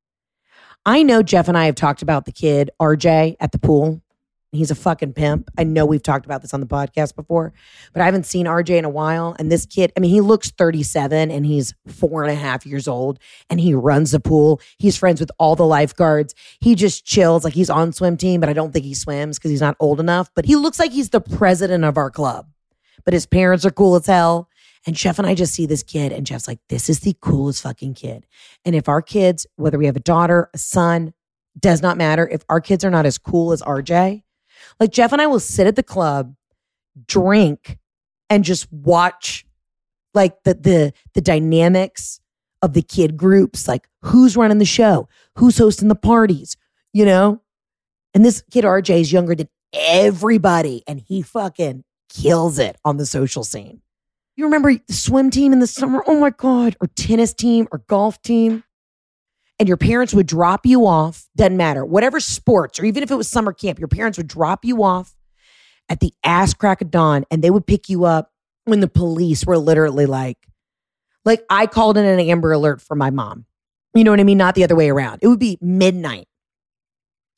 I know Jeff and I have talked about the kid, RJ, at the pool. He's a fucking pimp. I know we've talked about this on the podcast before, but I haven't seen RJ in a while. And this kid, I mean, he looks 37 and he's 4.5 years old and he runs the pool. He's friends with all the lifeguards. He just chills like he's on swim team, but I don't think he swims because he's not old enough. But he looks like he's the president of our club. But his parents are cool as hell. And Jeff and I just see this kid and Jeff's like, this is the coolest fucking kid. And if our kids, whether we have a daughter, a son, does not matter. If our kids are not as cool as RJ, like Jeff and I will sit at the club, drink, and just watch like the dynamics of the kid groups, like who's running the show, who's hosting the parties, you know? And this kid RJ is younger than everybody and he fucking kills it on the social scene. You remember the swim team in the summer? Oh my God. Or tennis team or golf team. And your parents would drop you off. Doesn't matter. Whatever sports, or even if it was summer camp, your parents would drop you off at the ass crack of dawn and they would pick you up when the police were literally like I called in an Amber Alert for my mom. You know what I mean? Not the other way around. It would be midnight.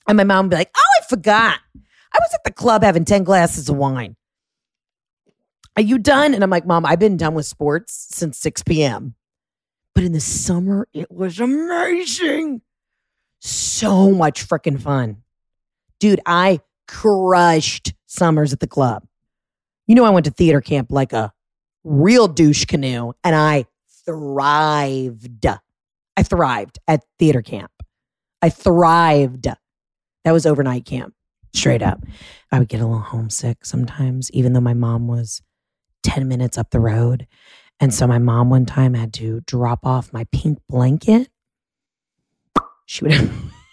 And my mom would be like, oh, I forgot. I was at the club having 10 glasses of wine. Are you done? And I'm like, Mom, I've been done with sports since 6 p.m. But in the summer, it was amazing. So much freaking fun. Dude, I crushed summers at the club. You know, I went to theater camp like a real douche canoe, and I thrived. I thrived at theater camp. I thrived. That was overnight camp, straight up. I would get a little homesick sometimes, even though my mom was 10 minutes up the road. And so my mom one time had to drop off my pink blanket. She would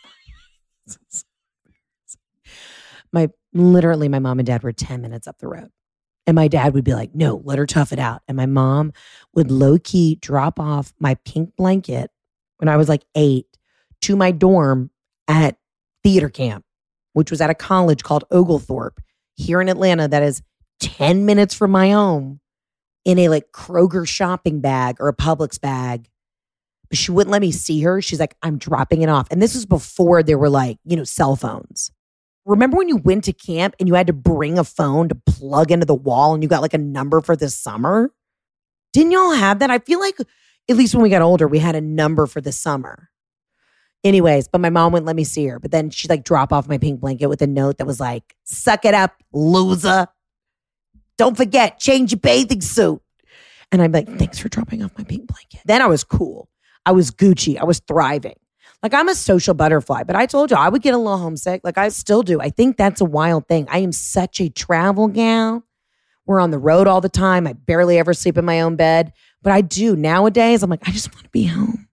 literally my mom and dad were 10 minutes up the road. And my dad would be like, no, let her tough it out. And my mom would low-key drop off my pink blanket when I was like 8 to my dorm at theater camp, which was at a college called Oglethorpe here in Atlanta that is 10 minutes from my home, in a like Kroger shopping bag or a Publix bag. But she wouldn't let me see her. She's like, I'm dropping it off. And this was before there were like, cell phones. Remember when you went to camp and you had to bring a phone to plug into the wall and you got like a number for the summer? Didn't y'all have that? I feel like at least when we got older, we had a number for the summer. Anyways, but my mom wouldn't let me see her. But then she'd like drop off my pink blanket with a note that was like, suck it up, loser. Don't forget, change your bathing suit. And I'm like, thanks for dropping off my pink blanket. Then I was cool. I was Gucci. I was thriving. Like, I'm a social butterfly, but I told you I would get a little homesick. Like, I still do. I think that's a wild thing. I am such a travel gal. We're on the road all the time. I barely ever sleep in my own bed. But I do. Nowadays, I'm like, I just want to be home.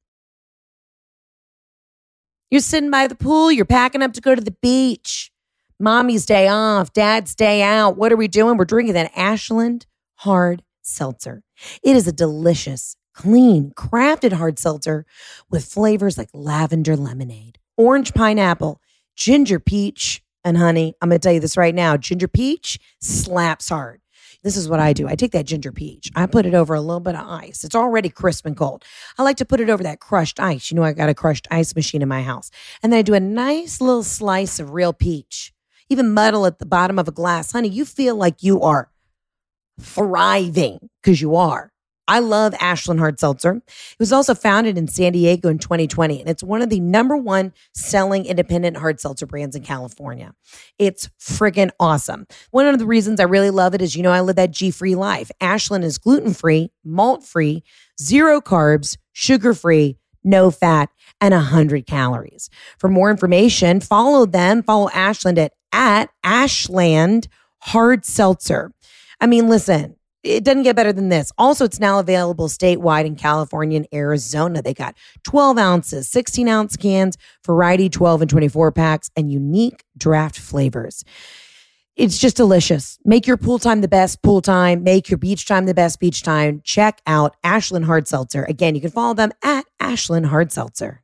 You're sitting by the pool. You're packing up to go to the beach. Mommy's day off. Dad's day out. What are we doing? We're drinking that Ashland hard seltzer. It is a delicious, clean, crafted hard seltzer with flavors like lavender lemonade, orange pineapple, ginger peach, and honey. I'm going to tell you this right now. Ginger peach slaps hard. This is what I do. I take that ginger peach. I put it over a little bit of ice. It's already crisp and cold. I like to put it over that crushed ice. You know, I got a crushed ice machine in my house. And then I do a nice little slice of real peach. Even muddle at the bottom of a glass. Honey, you feel like you are thriving because you are. I love Ashland Hard Seltzer. It was also founded in San Diego in 2020, and it's one of the #1 selling independent hard seltzer brands in California. It's friggin' awesome. One of the reasons I really love it is, I live that G-free life. Ashland is gluten-free, malt-free, 0 carbs, sugar-free, no fat, and 100 calories. For more information, follow Ashland at Ashland Hard Seltzer. I mean, listen, it doesn't get better than this. Also, it's now available statewide in California and Arizona. They got 12 ounces, 16-ounce cans, variety 12 and 24 packs, and unique draft flavors. It's just delicious. Make your pool time the best pool time. Make your beach time the best beach time. Check out Ashland Hard Seltzer. Again, you can follow them at Ashland Hard Seltzer.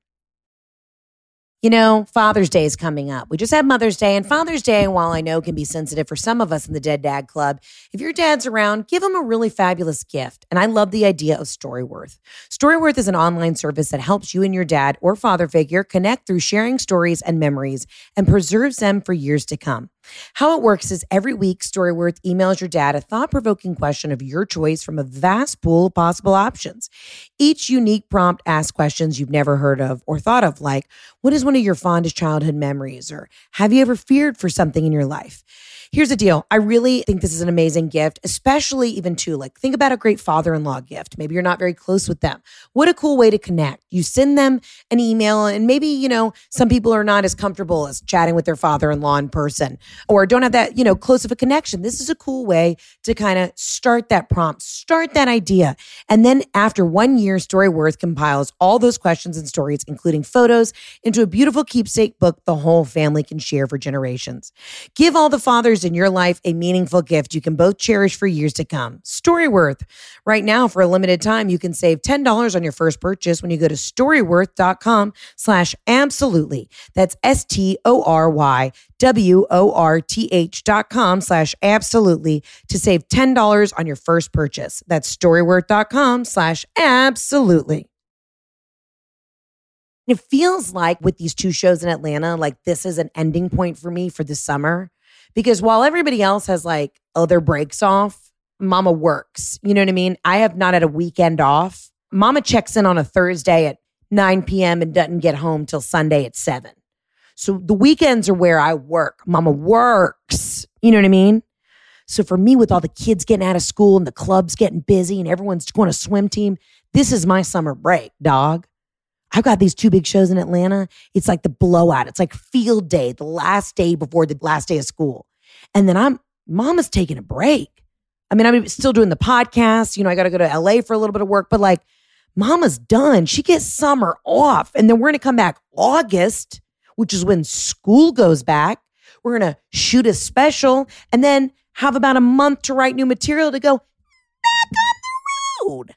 Father's Day is coming up. We just had Mother's Day, and Father's Day, while I know can be sensitive for some of us in the Dead Dad Club, if your dad's around, give him a really fabulous gift. And I love the idea of Storyworth. Storyworth is an online service that helps you and your dad or father figure connect through sharing stories and memories and preserves them for years to come. How it works is every week, Storyworth emails your dad a thought-provoking question of your choice from a vast pool of possible options. Each unique prompt asks questions you've never heard of or thought of, like, what is one of your fondest childhood memories? Or have you ever feared for something in your life? Here's the deal. I really think this is an amazing gift, especially even too, like, think about a great father-in-law gift. Maybe you're not very close with them. What a cool way to connect. You send them an email, and maybe, some people are not as comfortable as chatting with their father-in-law in person or don't have that, close of a connection. This is a cool way to kind of start that prompt, start that idea. And then after 1 year, Storyworth compiles all those questions and stories, including photos, into a beautiful keepsake book the whole family can share for generations. Give all the fathers in your life a meaningful gift you can both cherish for years to come. Storyworth. Right now, for a limited time, you can save $10 on your first purchase when you go to storyworth.com/absolutely. That's STORYWORTH.com/absolutely to save $10 on your first purchase. That's storyworth.com/absolutely. It feels like with these 2 shows in Atlanta, like this is an ending point for me for the summer. Because while everybody else has like, their breaks off, Mama works. You know what I mean? I have not had a weekend off. Mama checks in on a Thursday at 9 p.m. and doesn't get home till Sunday at 7. So the weekends are where I work. Mama works. You know what I mean? So for me, with all the kids getting out of school and the clubs getting busy and everyone's going to swim team, this is my summer break, dog. I've got these 2 big shows in Atlanta. It's like the blowout. It's like field day, the last day before the last day of school. And then Mama's taking a break. I mean, I'm still doing the podcast. You know, I got to go to LA for a little bit of work, but like Mama's done. She gets summer off. And then we're going to come back August, which is when school goes back. We're going to shoot a special and then have about a month to write new material to go back on the road.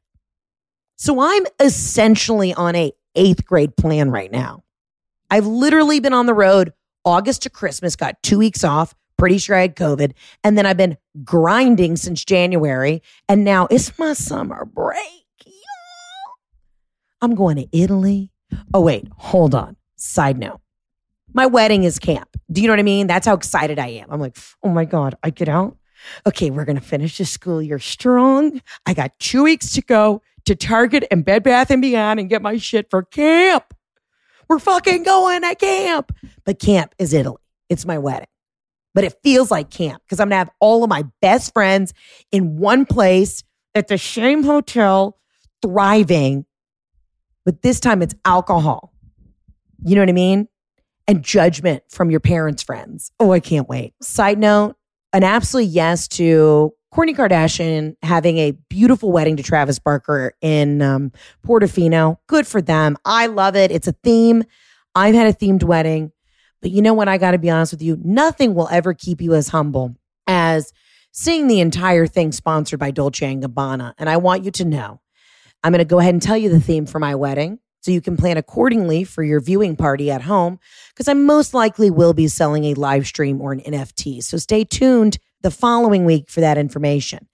So I'm essentially on a 8th grade plan right now. I've literally been on the road August to Christmas, got 2 weeks off, pretty sure I had COVID. And then I've been grinding since January. And now it's my summer break. Y'all. I'm going to Italy. Oh, wait, hold on. Side note. My wedding is camp. Do you know what I mean? That's how excited I am. I'm like, oh my God, I get out. Okay, we're going to finish the school year strong. I got 2 weeks to go to Target and Bed Bath & Beyond and get my shit for camp. We're fucking going to camp. But camp is Italy. It's my wedding. But it feels like camp because I'm going to have all of my best friends in one place at the same hotel, thriving. But this time it's alcohol. You know what I mean? And judgment from your parents' friends. Oh, I can't wait. Side note, an absolute yes to Kourtney Kardashian having a beautiful wedding to Travis Barker in Portofino. Good for them. I love it. It's a theme. I've had a themed wedding. But you know what? I got to be honest with you. Nothing will ever keep you as humble as seeing the entire thing sponsored by Dolce & Gabbana. And I want you to know, I'm going to go ahead and tell you the theme for my wedding so you can plan accordingly for your viewing party at home, because I most likely will be selling a live stream or an NFT. So stay tuned the following week for that information.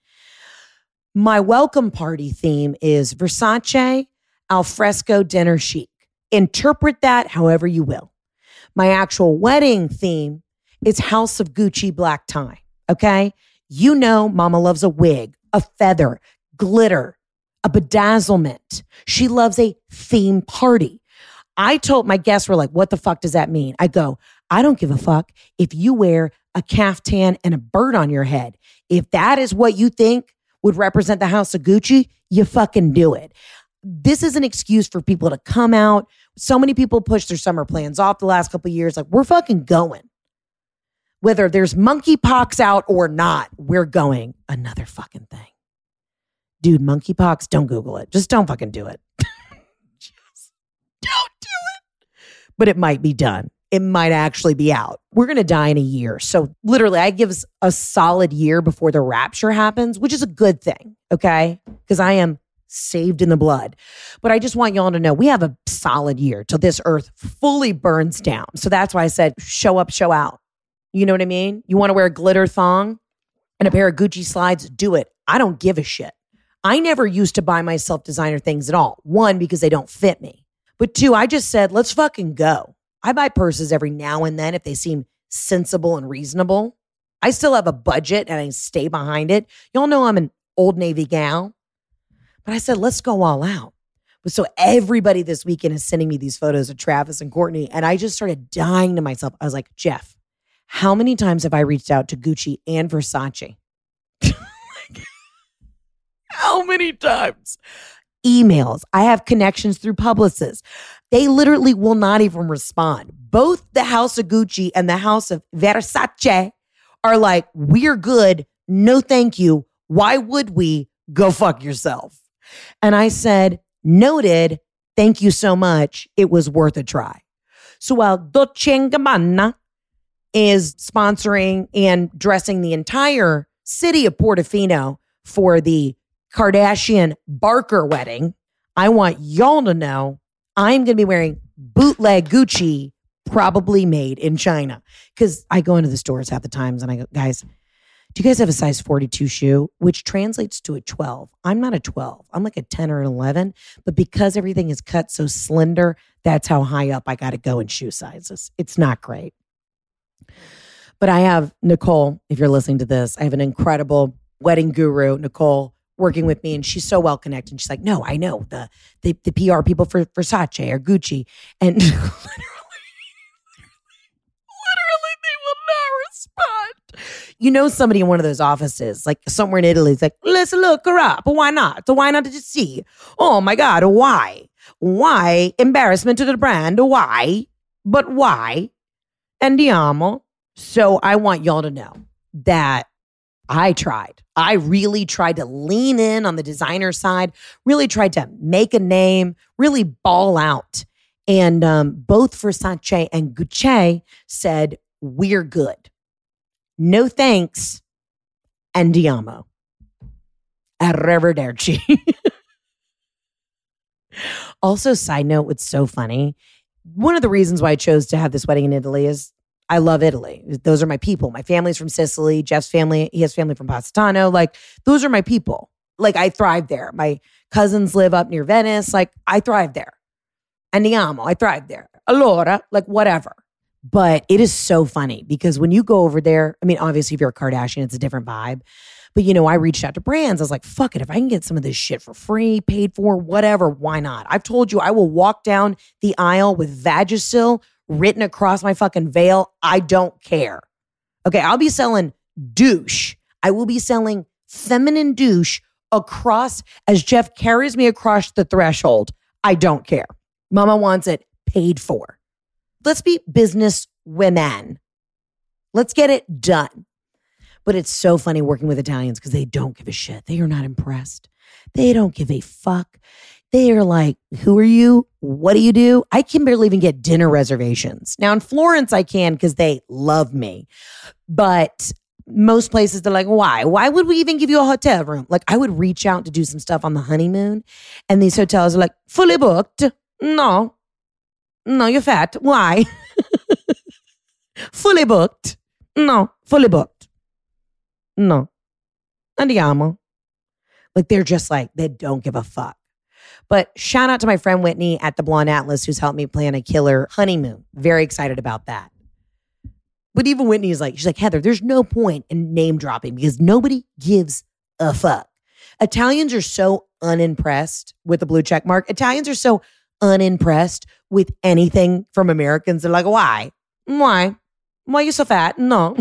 My welcome party theme is Versace Alfresco Dinner Chic. Interpret that however you will. My actual wedding theme is House of Gucci black tie. Okay? You know, Mama loves a wig, a feather, glitter, a bedazzlement. She loves a theme party. I told my guests were like, what the fuck does that mean? I go, I don't give a fuck if you wear a caftan and a bird on your head. If that is what you think would represent the House of Gucci, you fucking do it. This is an excuse for people to come out. So many people push their summer plans off the last couple of years. Like, we're fucking going. Whether there's monkeypox out or not, we're going. Another fucking thing. Dude, monkeypox, don't Google it. Just don't fucking do it. Just don't do it. But it might be done. It might actually be out. We're going to die in a year. So literally, I give a solid year before the rapture happens, which is a good thing, okay? Because I am saved in the blood. But I just want y'all to know we have a solid year till this earth fully burns down. So that's why I said show up, show out. You know what I mean? You want to wear a glitter thong and a pair of Gucci slides? Do it. I don't give a shit. I never used to buy myself designer things at all. 1, because they don't fit me. But 2, I just said, let's fucking go. I buy purses every now and then if they seem sensible and reasonable. I still have a budget and I stay behind it. Y'all know I'm an Old Navy gal. But I said, let's go all out. But so everybody this weekend is sending me these photos of Travis and Kourtney. And I just started dying to myself. I was like, Jeff, how many times have I reached out to Gucci and Versace? How many times? Emails. I have connections through publicists. They literally will not even respond. Both the House of Gucci and the House of Versace are like, we're good. No, thank you. Why would we? Go fuck yourself. And I said, noted. Thank you so much. It was worth a try. So while Dolce & Gabbana is sponsoring and dressing the entire city of Portofino for the Kardashian Barker wedding, I want y'all to know I'm going to be wearing bootleg Gucci, probably made in China. Because I go into the stores half the times and I go, guys, Do you guys have a size 42 shoe, which translates to a 12? I'm not a 12. I'm like a 10 or an 11. But because everything is cut so slender, that's how high up I got to go in shoe sizes. It's not great. But I have Nicole, if you're listening to this, I have an incredible wedding guru, Nicole, working with me, and she's so well connected. And she's like, no, I know the PR people for Versace or Gucci. And literally, they will not respond. You know, somebody in one of those offices, like somewhere in Italy, is like, let's look her up. Why not? So why not did you see? Oh my God, why? Why? Embarrassment to the brand. Why? But why? Andiamo. So I want y'all to know that I tried. I really tried to lean in on the designer side, really tried to make a name, really ball out. And both Versace and Gucci said, we're good. No thanks. Andiamo. Arrivederci. Also, side note, what's so funny, one of the reasons why I chose to have this wedding in Italy is I love Italy. Those are my people. My family's from Sicily. Jeff's family, he has family from Positano. Like, those are my people. Like, I thrive there. My cousins live up near Venice. Like, I thrive there. Andiamo, I thrive there. Allora, like, whatever. But it is so funny because when you go over there, I mean, obviously, if you're a Kardashian, it's a different vibe. But, you know, I reached out to brands. I was like, fuck it. If I can get some of this shit for free, paid for, whatever, why not? I've told you I will walk down the aisle with Vagisil written across my fucking veil. I don't care. Okay, I'll be selling douche. I will be selling feminine douche across as Jeff carries me across the threshold. I don't care. Mama wants it paid for. Let's be business women. Let's get it done. But it's so funny working with Italians because they don't give a shit. They are not impressed. They don't give a fuck. They are like, who are you? What do you do? I can barely even get dinner reservations. Now in Florence, I can because they love me. But most places, they're like, why? Why would we even give you a hotel room? Like, I would reach out to do some stuff on the honeymoon. And these hotels are like, fully booked. No, you're fat. Why? Fully booked. No, fully booked. No. Andiamo. Like, they're just like, they don't give a fuck. But shout out to my friend Whitney at the Blonde Atlas who's helped me plan a killer honeymoon. Very excited about that. But even Whitney is like, she's like, Heather, there's no point in name dropping because nobody gives a fuck. Italians are so unimpressed with the blue check mark. Italians are so unimpressed with anything from Americans. They're like, why? Why are you so fat? No.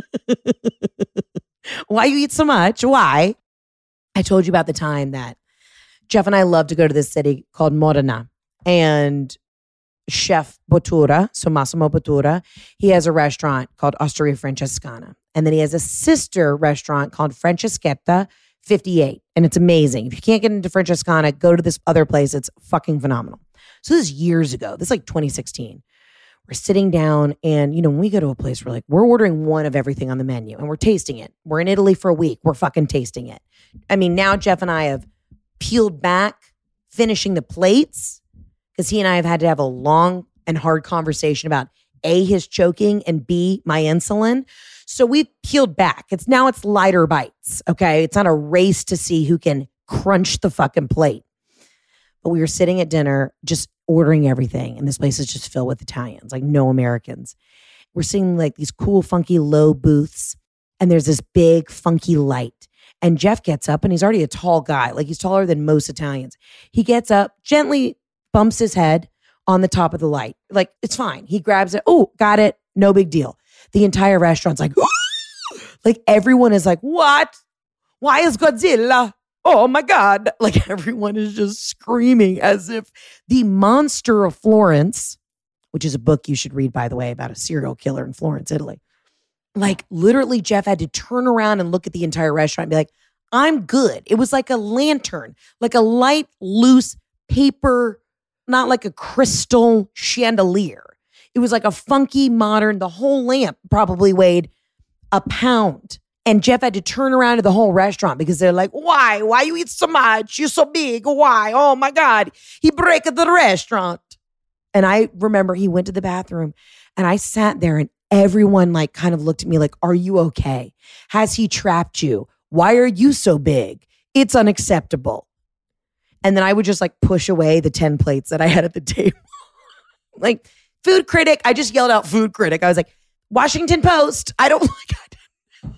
Why you eat so much? Why? I told you about the time that Jeff and I love to go to this city called Modena, and Chef Bottura, so Massimo Bottura, he has a restaurant called Osteria Francescana. And then he has a sister restaurant called Franceschetta 58. And it's amazing. If you can't get into Francescana, go to this other place. It's fucking phenomenal. So this is years ago. This is like 2016. We're sitting down and, you know, when we go to a place, we're ordering one of everything on the menu and we're tasting it. We're in Italy for a week. We're fucking tasting it. I mean, now Jeff and I have peeled back, finishing the plates, because he and I have had to have a long and hard conversation about A, his choking, and B, my insulin. So we've peeled back. It's lighter bites, okay? It's not a race to see who can crunch the fucking plate. But we were sitting at dinner, just ordering everything, and this place is just filled with Italians, like no Americans. We're seeing like these cool, funky, low booths, and there's this big, funky light. And Jeff gets up, and he's already a tall guy. Like, he's taller than most Italians. He gets up, gently bumps his head on the top of the light. Like, it's fine. He grabs it. Oh, got it. No big deal. The entire restaurant's like, like, everyone is like, what? Why is Godzilla? Oh my God. Like, everyone is just screaming as if the Monster of Florence, which is a book you should read, by the way, about a serial killer in Florence, Italy. Like, literally, Jeff had to turn around and look at the entire restaurant and be like, I'm good. It was like a lantern, like a light, loose paper, not like a crystal chandelier. It was like a funky, modern, the whole lamp probably weighed a pound. And Jeff had to turn around to the whole restaurant because they're like, why? Why you eat so much? You're so big. Why? Oh my God. He break the restaurant. And I remember he went to the bathroom and I sat there and everyone like kind of looked at me like, are you okay? Has he trapped you? Why are you so big? It's unacceptable. And then I would just like push away the 10 plates that I had at the table. Like, food critic. I just yelled out food critic. I was like, Washington Post. I don't like, like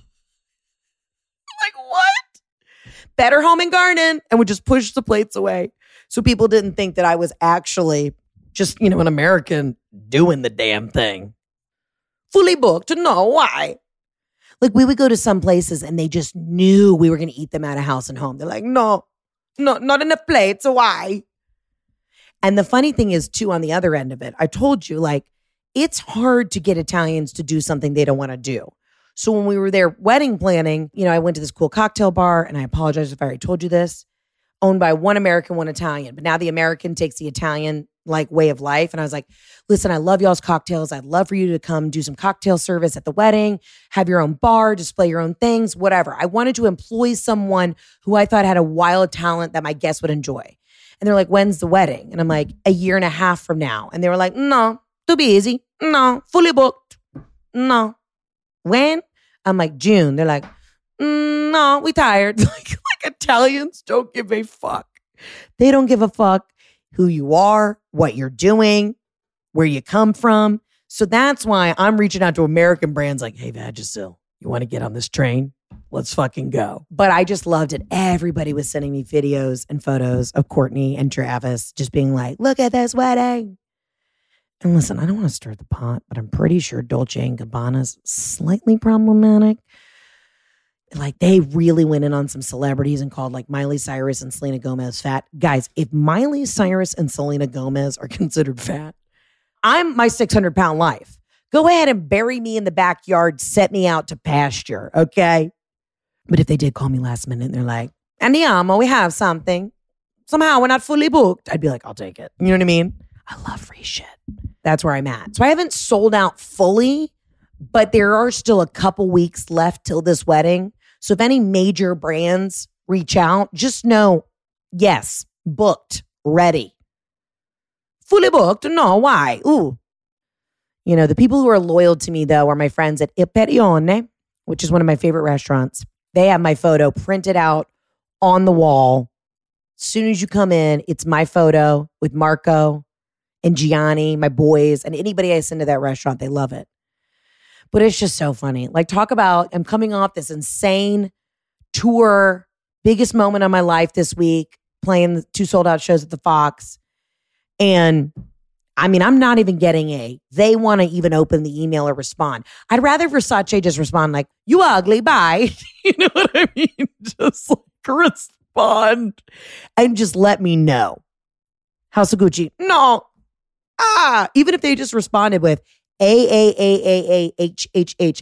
what? Better Home and Garden. And would just push the plates away. So people didn't think that I was actually just, you know, an American doing the damn thing. Fully booked. No, why? Like we would go to some places and they just knew we were going to eat them out of house and home. They're like, no, not enough plates. So why? And the funny thing is too, on the other end of it, I told you, like, it's hard to get Italians to do something they don't want to do. So when we were there wedding planning, you know, I went to this cool cocktail bar, and I apologize if I already told you this, owned by one American, one Italian. But now the American takes the Italian like way of life. And I was like, listen, I love y'all's cocktails. I'd love for you to come do some cocktail service at the wedding, have your own bar, display your own things, whatever. I wanted to employ someone who I thought had a wild talent that my guests would enjoy. And they're like, when's the wedding? And I'm like, a year and a half from now. And they were like, no, too busy. No, fully booked. No. When? I'm like, June. They're like, no, we tired. like Italians don't give a fuck. They don't give a fuck who you are, what you're doing, where you come from. So that's why I'm reaching out to American brands like, hey, Vagisil, you want to get on this train? Let's fucking go. But I just loved it. Everybody was sending me videos and photos of Courtney and Travis just being like, look at this wedding. And listen, I don't want to stir the pot, but I'm pretty sure Dolce & Gabbana's slightly problematic. Like they really went in on some celebrities and called like Miley Cyrus and Selena Gomez fat. Guys, if Miley Cyrus and Selena Gomez are considered fat, I'm my 600-pound life. Go ahead and bury me in the backyard, set me out to pasture, okay? But if they did call me last minute and they're like, Andiamo, we have something. Somehow we're not fully booked. I'd be like, I'll take it. You know what I mean? I love free shit. That's where I'm at. So I haven't sold out fully, but there are still a couple weeks left till this wedding. So if any major brands reach out, just know, yes, booked, ready. Fully booked? No, why? Ooh. You know, the people who are loyal to me, though, are my friends at Il Perione, which is one of my favorite restaurants. They have my photo printed out on the wall. As soon as you come in, it's my photo with Marco and Gianni, my boys, and anybody I send to that restaurant, they love it. But it's just so funny. Like, talk about, I'm coming off this insane tour, biggest moment of my life this week, playing the 2 sold out shows at the Fox. And I mean, I'm not even getting they want to even open the email or respond. I'd rather Versace just respond like, you ugly, bye. You know what I mean? Just like respond and just let me know. House of Gucci, no. Even if they just responded with AAAAAHHH,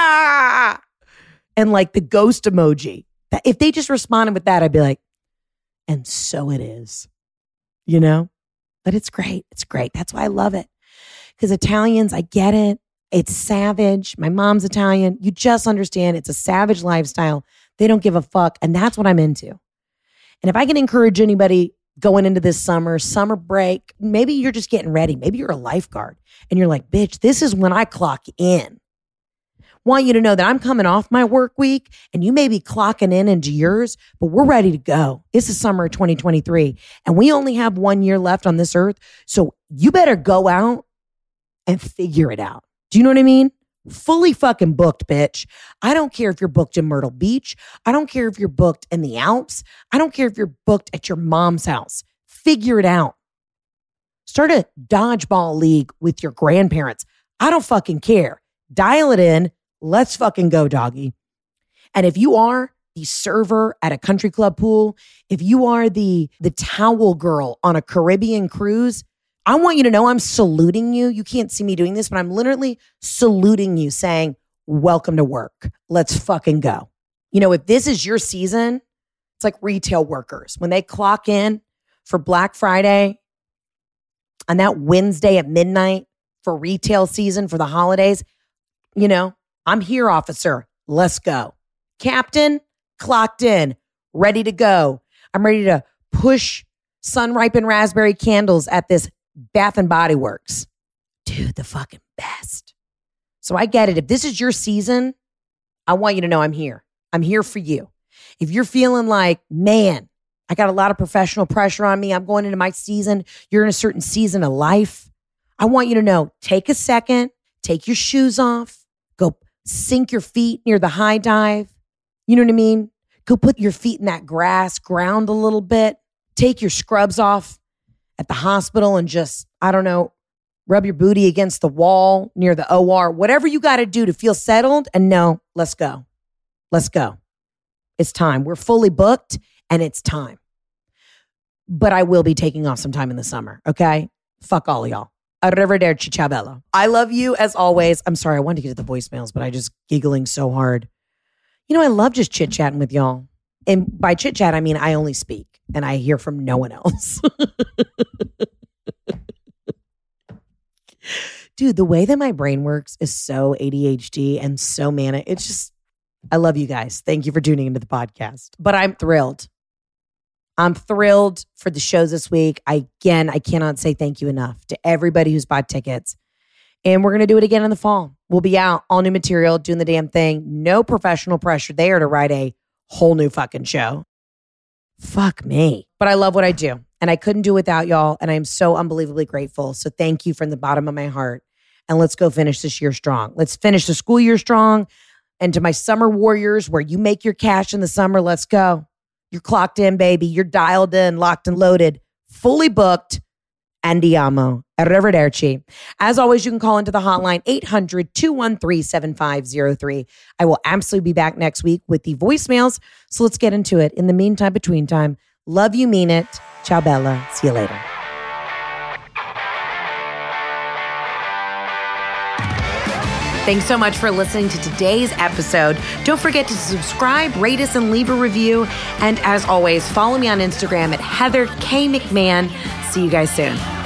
and like the ghost emoji. That if they just responded with that, I'd be like, and so it is, you know? But it's great. It's great. That's why I love it. Because Italians, I get it. It's savage. My mom's Italian. You just understand it's a savage lifestyle. They don't give a fuck. And that's what I'm into. And if I can encourage anybody going into this summer break, maybe you're just getting ready. Maybe you're a lifeguard and you're like, bitch, this is when I clock in. Want you to know that I'm coming off my work week and you may be clocking in into yours, but we're ready to go. It's the summer of 2023 and we only have 1 year left on this earth. So you better go out and figure it out. Do you know what I mean? Fully fucking booked, bitch. I don't care if you're booked in Myrtle Beach. I don't care if you're booked in the Alps. I don't care if you're booked at your mom's house. Figure it out. Start a dodgeball league with your grandparents. I don't fucking care. Dial it in. Let's fucking go, doggy. And if you are the server at a country club pool, if you are the towel girl on a Caribbean cruise, I want you to know I'm saluting you. You can't see me doing this, but I'm literally saluting you saying, welcome to work. Let's fucking go. You know, if this is your season, it's like retail workers. When they clock in for Black Friday on that Wednesday at midnight for retail season for the holidays, you know, I'm here, officer. Let's go. Captain, clocked in, ready to go. I'm ready to push sun-ripened raspberry candles at this Bath and Body Works. Dude, the fucking best. So I get it. If this is your season, I want you to know I'm here. I'm here for you. If you're feeling like, man, I got a lot of professional pressure on me, I'm going into my season, you're in a certain season of life, I want you to know, take a second, take your shoes off, go sink your feet near the high dive. You know what I mean? Go put your feet in that grass, ground a little bit, take your scrubs off at the hospital and just, I don't know, rub your booty against the wall near the OR, whatever you got to do to feel settled and know, let's go. Let's go. It's time. We're fully booked and it's time. But I will be taking off some time in the summer, okay? Fuck all of y'all. Arrivederci, ciao bello. I love you as always. I'm sorry, I wanted to get to the voicemails, but I just giggling so hard. You know, I love just chit-chatting with y'all. And by chit-chat, I mean I only speak and I hear from no one else. Dude, the way that my brain works is so ADHD and so manic. It's just, I love you guys. Thank you for tuning into the podcast. But I'm thrilled. I'm thrilled for the shows this week. I cannot say thank you enough to everybody who's bought tickets. And we're going to do it again in the fall. We'll be out, all new material, doing the damn thing. No professional pressure there to write a whole new fucking show. Fuck me. But I love what I do. And I couldn't do it without y'all. And I am so unbelievably grateful. So thank you from the bottom of my heart. And let's go finish this year strong. Let's finish the school year strong. And to my summer warriors, where you make your cash in the summer, let's go. You're clocked in, baby. You're dialed in, locked and loaded, fully booked. Andiamo. Arrivederci. As always, you can call into the hotline 800-213-7503. I will absolutely be back next week with the voicemails. So let's get into it. In the meantime, between time, love you, mean it. Ciao, Bella. See you later. Thanks so much for listening to today's episode. Don't forget to subscribe, rate us, and leave a review. And as always, follow me on Instagram at Heather K. McMahon. See you guys soon.